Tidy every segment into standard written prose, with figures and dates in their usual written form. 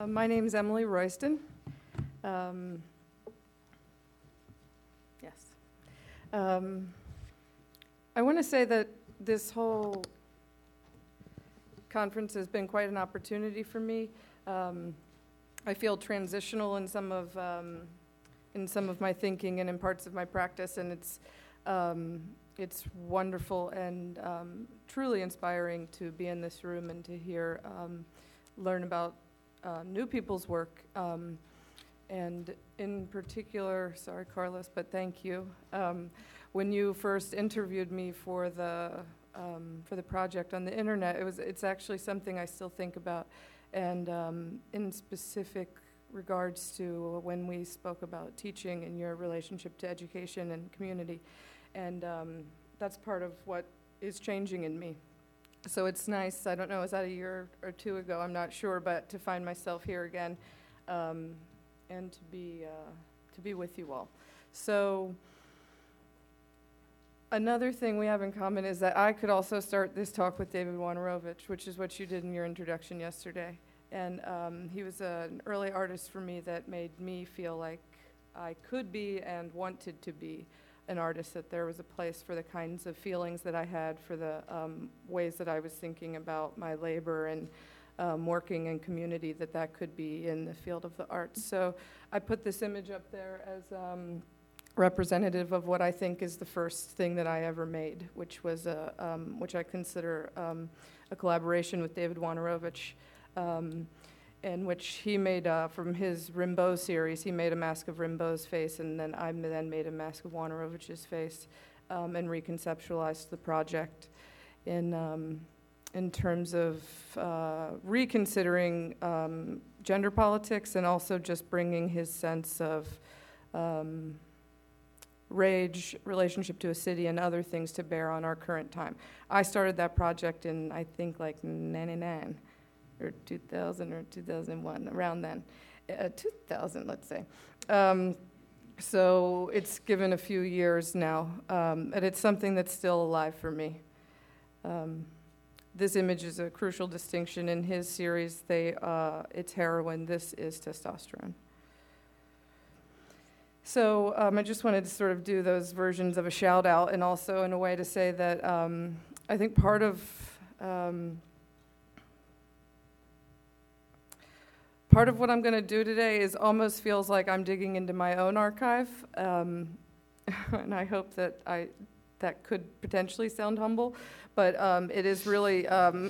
My name is Emily Royston. Yes. I want to say that this whole conference has been quite an opportunity for me. I feel transitional in some of my thinking and in parts of my practice, and it's wonderful and truly inspiring to be in this room and to hear, learn about new people's work. And in particular, sorry, Carlos, but thank you. When you first interviewed me for the project on the internet, it's actually something I still think about, and in specific regards to when we spoke about teaching and your relationship to education and community, and that's part of what is changing in me. So it's nice, I don't know, was that a year or two ago, I'm not sure, but to find myself here again, and to be with you all. So another thing we have in common is that I could also start this talk with David Wojnarowicz, which is what you did in your introduction yesterday. And he was an early artist for me that made me feel like I could be and wanted to be an artist, that there was a place for the kinds of feelings that I had, for the ways that I was thinking about my labor and working in community, that could be in the field of the arts. So I put this image up there as representative of what I think is the first thing that I ever made, which was which I consider a collaboration with David Wojnarowicz, in which he made, from his Rimbaud series, he made a mask of Rimbaud's face, and then I made a mask of Wojnarowicz's face, and reconceptualized the project in terms of reconsidering gender politics, and also just bringing his sense of rage, relationship to a city, and other things to bear on our current time. I started that project in, I think, like 99, or 2000, or 2001, around then. 2000, let's say. So it's given a few years now, and it's something that's still alive for me. This image is a crucial distinction. In his series, it's heroin, this is testosterone. So I just wanted to sort of do those versions of a shout out, and also in a way to say that I think part of what I'm going to do today is almost feels like I'm digging into my own archive, and I hope that that could potentially sound humble, but it is really,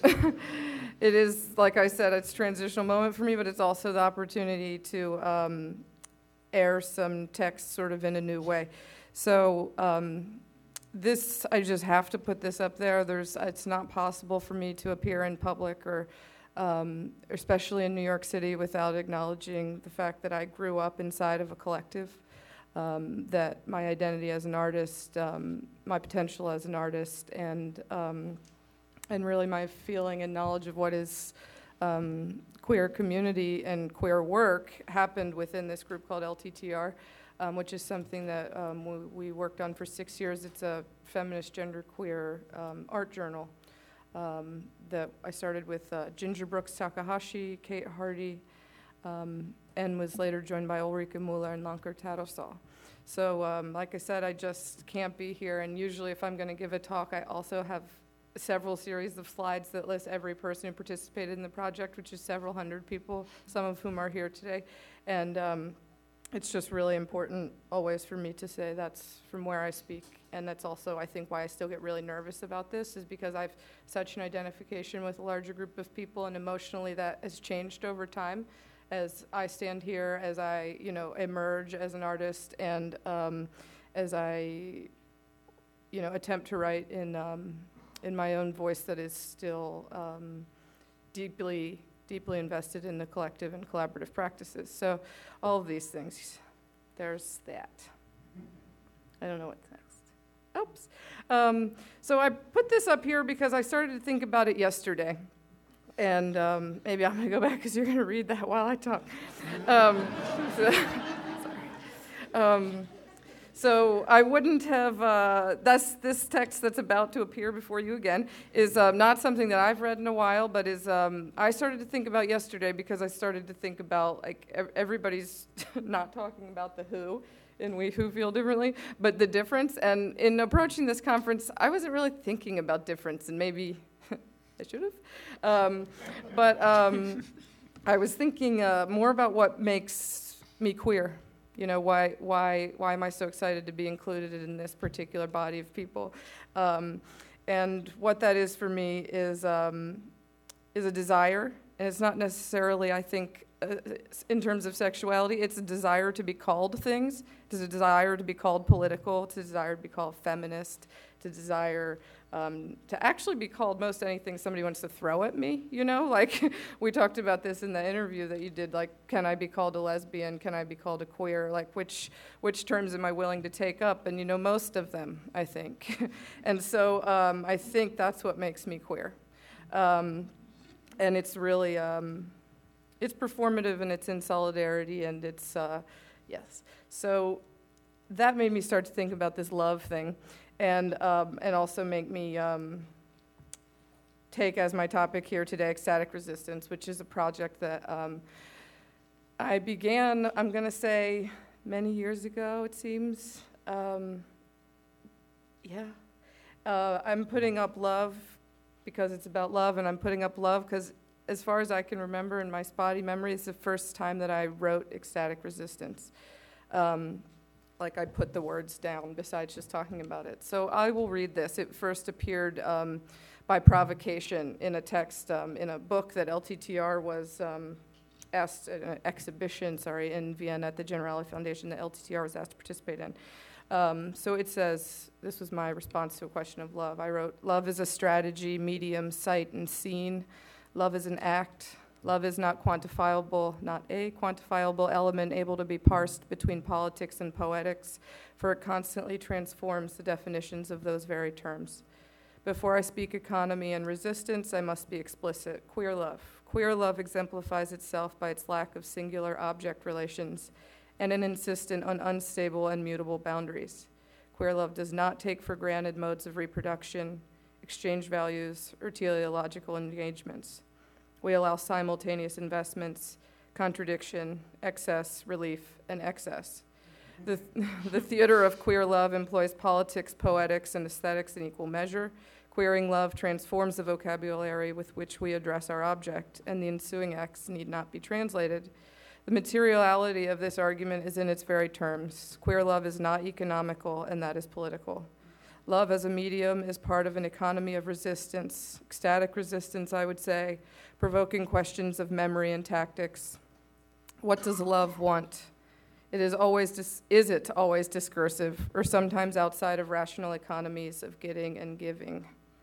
it is, like I said, it's a transitional moment for me, but it's also the opportunity to air some text sort of in a new way. So this, I just have to put this up there. It's not possible for me to appear in public, or especially in New York City, without acknowledging the fact that I grew up inside of a collective, that my identity as an artist, my potential as an artist, and really my feeling and knowledge of what is queer community and queer work happened within this group called LTTR, which is something that we worked on for 6 years. It's a feminist genderqueer art journal that I started with Ginger Brooks Takahashi, Kate Hardy, and was later joined by Ulrike Muller and Lankar Tarosaw. So like I said, I just can't be here, and usually if I'm going to give a talk, I also have several series of slides that list every person who participated in the project, which is several hundred people, some of whom are here today. And it's just really important always for me to say that's from where I speak. And that's also, I think, why I still get really nervous about this, is because I've such an identification with a larger group of people, and emotionally that has changed over time as I stand here, as I, emerge as an artist, and as I, attempt to write in my own voice that is still deeply invested in the collective and collaborative practices. So all of these things, there's that. I don't know what's next. Oops. So I put this up here because I started to think about it yesterday. And maybe I'm going to go back because you're going to read that while I talk. So I wouldn't have, this text that's about to appear before you again is not something that I've read in a while, but is, I started to think about yesterday because I started to think about, like, everybody's not talking about the who, and we who feel differently, but the difference. And in approaching this conference, I wasn't really thinking about difference, and maybe I should have. I was thinking more about what makes me queer. You know, why am I so excited to be included in this particular body of people? And what that is for me is a desire, and it's not necessarily, I think, in terms of sexuality, it's a desire to be called things. It's a desire to be called political. It's a desire to be called feminist. It's a desire to actually be called most anything somebody wants to throw at me, you know? Like, we talked about this in the interview that you did, like, can I be called a lesbian? Can I be called a queer? Like, which terms am I willing to take up? And, you know, most of them, I think. And so I think that's what makes me queer. And it's really, it's performative, and it's in solidarity, and it's, yes. So that made me start to think about this love thing. And also make me take as my topic here today ecstatic resistance, which is a project that I began, I'm going to say, many years ago, it seems. I'm putting up love because it's about love, and I'm putting up love because, as far as I can remember in my spotty memory, it's the first time that I wrote ecstatic resistance. Like, I put the words down besides just talking about it. So I will read this. It first appeared by provocation in a text, in a book that LTTR was asked, an exhibition, in Vienna at the Generali Foundation that LTTR was asked to participate in. So it says, this was my response to a question of love. I wrote, love is a strategy, medium, sight, and scene. Love is an act. Love is not quantifiable, not a quantifiable element able to be parsed between politics and poetics, for it constantly transforms the definitions of those very terms. Before I speak economy and resistance, I must be explicit. Queer love. Queer love exemplifies itself by its lack of singular object relations and an insistence on unstable and mutable boundaries. Queer love does not take for granted modes of reproduction, exchange values, or teleological engagements. We allow simultaneous investments, contradiction, excess, relief, and excess. The theater of queer love employs politics, poetics, and aesthetics in equal measure. Queering love transforms the vocabulary with which we address our object, and the ensuing acts need not be translated. The materiality of this argument is in its very terms. Queer love is not economical, and that is political. Love as a medium is part of an economy of resistance, ecstatic resistance, I would say, provoking questions of memory and tactics. What does love want? Is it always discursive, or sometimes outside of rational economies of getting and giving?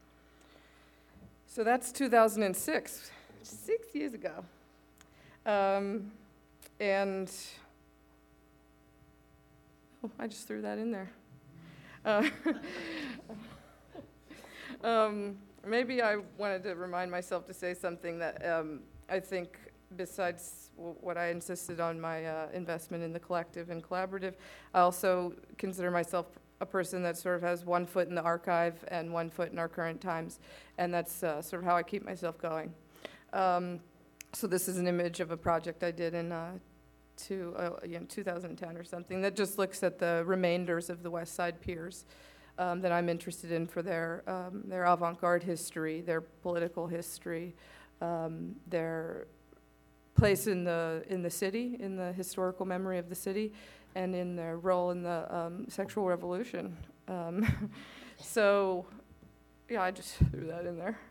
So that's 2006, 6 years ago. I just threw that in there. Maybe I wanted to remind myself to say something that I think, besides what I insisted on my investment in the collective and collaborative, I also consider myself a person that sort of has one foot in the archive and one foot in our current times, and that's sort of how I keep myself going. So this is an image of a project I did in 2010 or something that just looks at the remainders of the West Side Piers that I'm interested in for their avant-garde history, their political history, their place in the city, in the historical memory of the city, and in their role in the sexual revolution. So, yeah, I just threw that in there.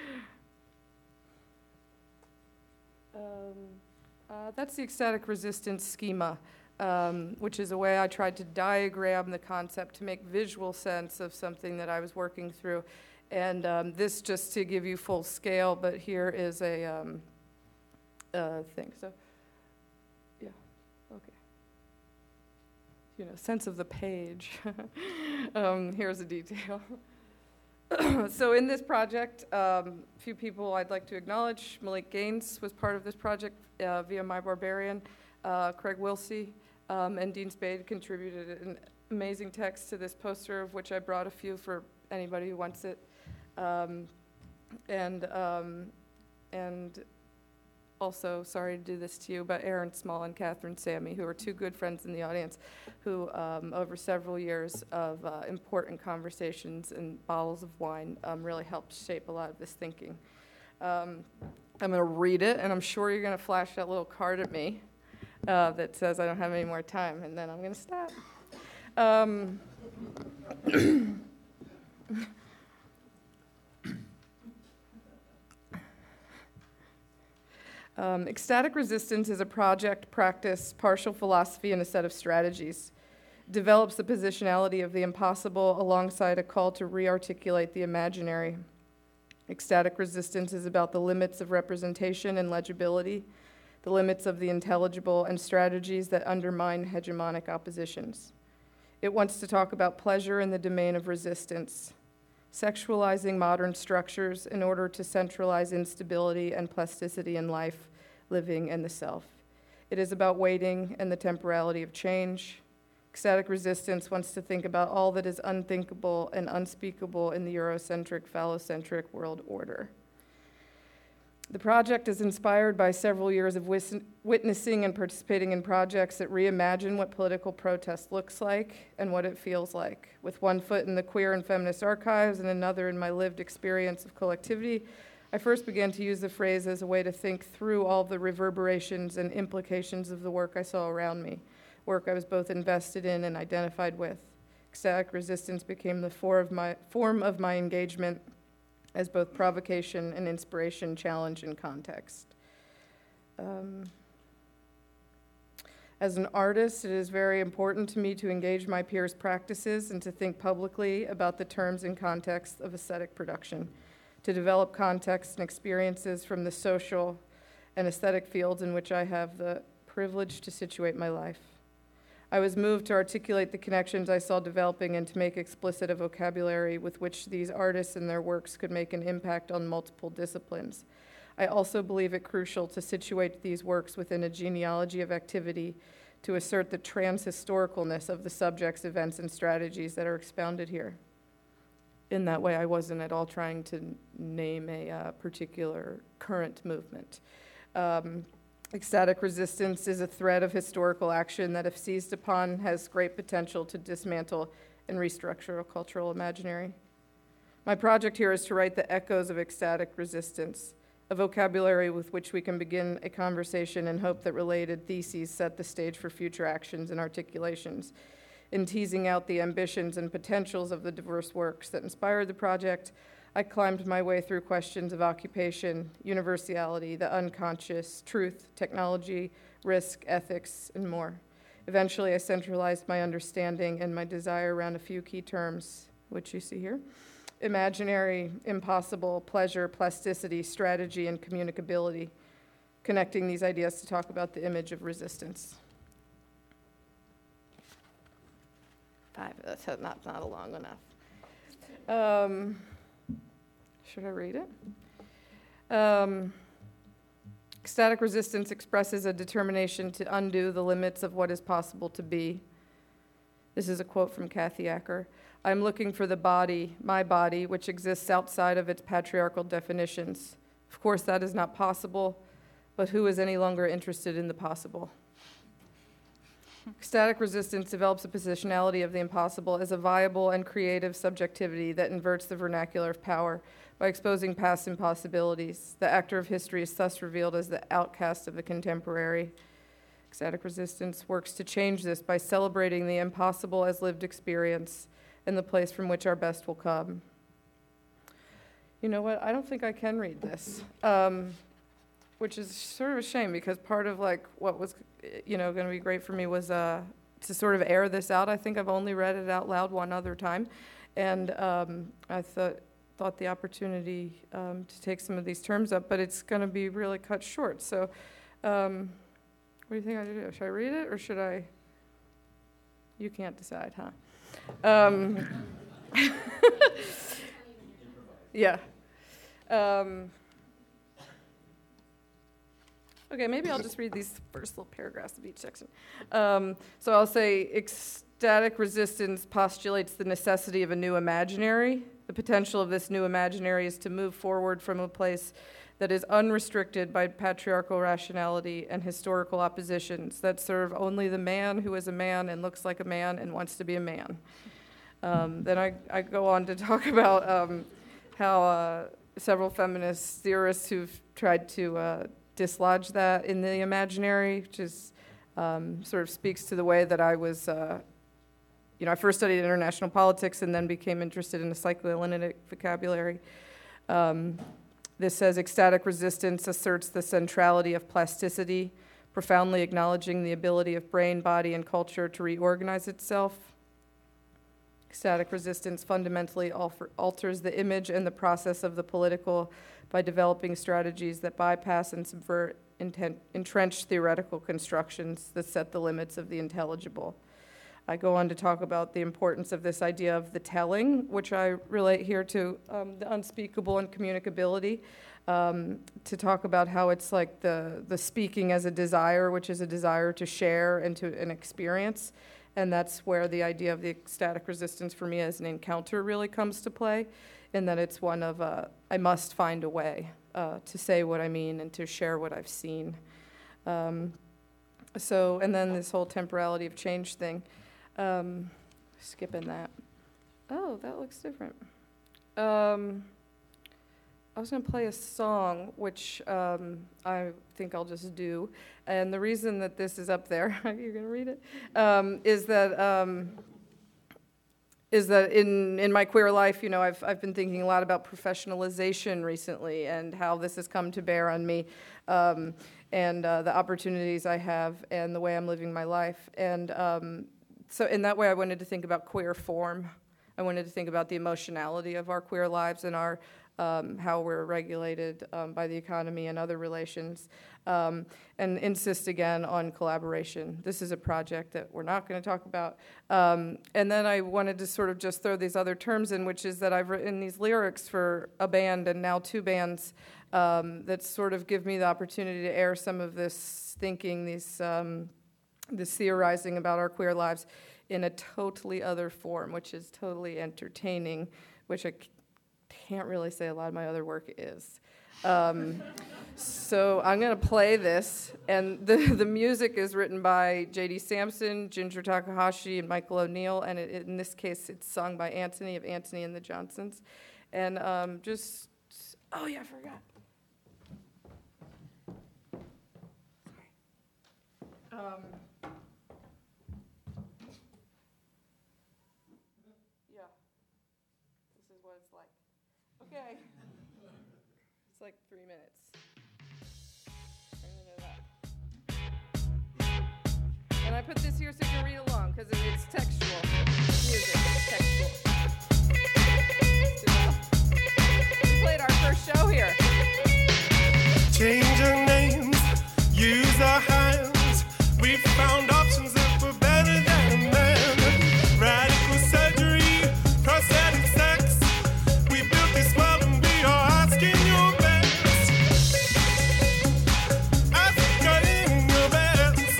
That's the ecstatic resistance schema, which is a way I tried to diagram the concept to make visual sense of something that I was working through. And this just to give you full scale, but here is a thing. So, yeah, okay. You know, sense of the page. Here's a detail. So in this project, a few people I'd like to acknowledge. Malik Gaines was part of this project via My Barbarian. Craig Wilsey and Dean Spade contributed amazing text to this poster, of which I brought a few for anybody who wants it. And also, sorry to do this to you, but Aaron Small and Catherine Sammy, who are two good friends in the audience, who over several years of important conversations and bottles of wine really helped shape a lot of this thinking. I'm going to read it, and I'm sure you're going to flash that little card at me that says I don't have any more time, and then I'm going to stop. Ecstatic resistance is a project, practice, partial philosophy, and a set of strategies. It develops the positionality of the impossible alongside a call to re-articulate the imaginary. Ecstatic resistance is about the limits of representation and legibility, the limits of the intelligible, and strategies that undermine hegemonic oppositions. It wants to talk about pleasure in the domain of resistance, sexualizing modern structures in order to centralize instability and plasticity in life, living, and the self. It is about waiting and the temporality of change. Ecstatic resistance wants to think about all that is unthinkable and unspeakable in the Eurocentric, phallocentric world order. The project is inspired by several years of witnessing and participating in projects that reimagine what political protest looks like and what it feels like. With one foot in the queer and feminist archives and another in my lived experience of collectivity, I first began to use the phrase as a way to think through all the reverberations and implications of the work I saw around me, work I was both invested in and identified with. Ecstatic resistance became the form of my engagement as both provocation and inspiration, challenge, and context. As an artist, it is very important to me to engage my peers' practices and to think publicly about the terms and context of aesthetic production, to develop context and experiences from the social and aesthetic fields in which I have the privilege to situate my life. I was moved to articulate the connections I saw developing and to make explicit a vocabulary with which these artists and their works could make an impact on multiple disciplines. I also believe it crucial to situate these works within a genealogy of activity to assert the transhistoricalness of the subjects, events, and strategies that are expounded here. In that way, I wasn't at all trying to name a particular current movement. Ecstatic resistance is a thread of historical action that, if seized upon, has great potential to dismantle and restructure a cultural imaginary. My project here is to write the echoes of ecstatic resistance, a vocabulary with which we can begin a conversation and hope that related theses set the stage for future actions and articulations. In teasing out the ambitions and potentials of the diverse works that inspired the project, I climbed my way through questions of occupation, universality, the unconscious, truth, technology, risk, ethics, and more. Eventually, I centralized my understanding and my desire around a few key terms, which you see here: imaginary, impossible, pleasure, plasticity, strategy, and communicability, connecting these ideas to talk about the image of resistance. That's not long enough. Should I read it? Ecstatic resistance expresses a determination to undo the limits of what is possible to be. This is a quote from Kathy Acker. I'm looking for the body, my body, which exists outside of its patriarchal definitions. Of course, that is not possible, but who is any longer interested in the possible? Ecstatic resistance develops a positionality of the impossible as a viable and creative subjectivity that inverts the vernacular of power by exposing past impossibilities. The actor of history is thus revealed as the outcast of the contemporary. Ecstatic resistance works to change this by celebrating the impossible as lived experience and the place from which our best will come. You know what? I don't think I can read this, which is sort of a shame, because part of what was going to be great for me was to sort of air this out. I think I've only read it out loud one other time, and I thought the opportunity to take some of these terms up, but it's going to be really cut short. So what do you think I should do? Should I read it, or should I? You can't decide, huh? Yeah. Okay, maybe I'll just read these first little paragraphs of each section. So I'll say Static resistance postulates the necessity of a new imaginary. The potential of this new imaginary is to move forward from a place that is unrestricted by patriarchal rationality and historical oppositions that serve only the man who is a man and looks like a man and wants to be a man. Then I go on to talk about how several feminist theorists who've tried to dislodge that in the imaginary, which is sort of speaks to the way that I was, I first studied international politics and then became interested in the psychoanalytic vocabulary. This says, ecstatic resistance asserts the centrality of plasticity, profoundly acknowledging the ability of brain, body, and culture to reorganize itself. Ecstatic resistance fundamentally alters the image and the process of the political by developing strategies that bypass and subvert entrenched theoretical constructions that set the limits of the intelligible. I go on to talk about the importance of this idea of the telling, which I relate here to the unspeakable and communicability, to talk about how it's like the speaking as a desire, which is a desire to share and to an experience. And that's where the idea of the ecstatic resistance for me as an encounter really comes to play, in that it's one of, I must find a way to say what I mean and to share what I've seen. And then this whole temporality of change thing. Skipping that. Oh, that looks different. I was going to play a song, which I think I'll just do. And the reason that this is up there, you're going to read it, is that in my queer life, I've been thinking a lot about professionalization recently and how this has come to bear on me, and the opportunities I have and the way I'm living my life. And so in that way, I wanted to think about queer form. I wanted to think about the emotionality of our queer lives and our how we're regulated by the economy and other relations, and insist again on collaboration. This is a project that we're not going to talk about. And then I wanted to sort of just throw these other terms in, which is that I've written these lyrics for a band and now two bands that sort of give me the opportunity to air some of this thinking, this theorizing about our queer lives in a totally other form, which is totally entertaining, which I can't really say a lot of my other work is. So I'm going to play this, and the music is written by J.D. Sampson, Ginger Takahashi, and Michael O'Neill, and in this case, it's sung by Anthony of Anthony and the Johnsons. And I forgot. This is what it's like. Okay. It's like 3 minutes. I'm gonna know that. And I put this here so you can read along, because it's textual. Music, it's textual. We played our first show here. Change our names, use our hands. We found options that were better than a man. Radical surgery, prosthetic sex. We built this world and we are asking your best. Asking your best.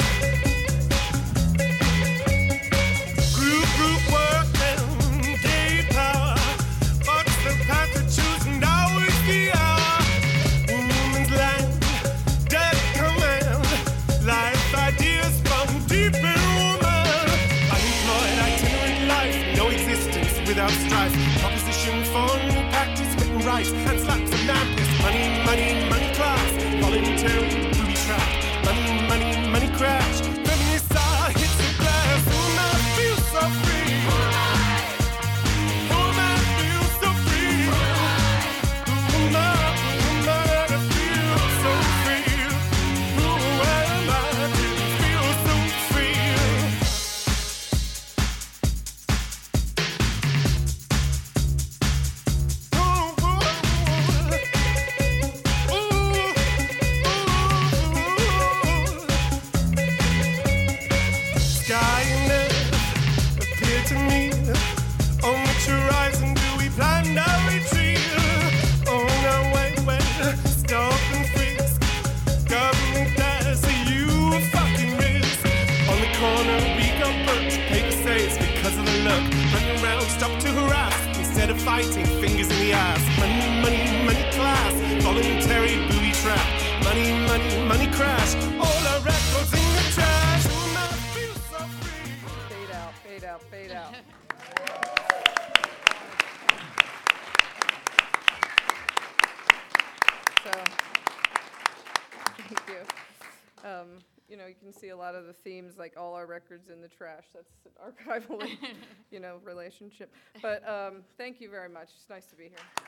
Group work and gay power. What's the path to choose and always the hour? Woman's land, dead command. Life ideas from deep in woman. Unemployed, itinerant life, no existence without strife. Proposition for new practice, written right, and slaps of madness. Money, money, money class, voluntary booby trap. Money, money, money crash. Feminist hits the glass. Woman feels so free. Woman feels so free. Woman feels so free. Who am I to feel so free? Sky and earth appear to me. On which horizon do we plan our retreat? On our way, stop and frisk. Government does you a fucking risk. On the corner we got perch, paper saves, tired of fighting, fingers in the ass. Money, money, money class, voluntary booby trap. Money, money, money crash, all our records in the trash. Will not feel so free. Fade out, fade out, fade out. So, thank you. You know, you can see a lot of the themes, like all our records in the trash. That's an archival, relationship. But thank you very much. It's nice to be here.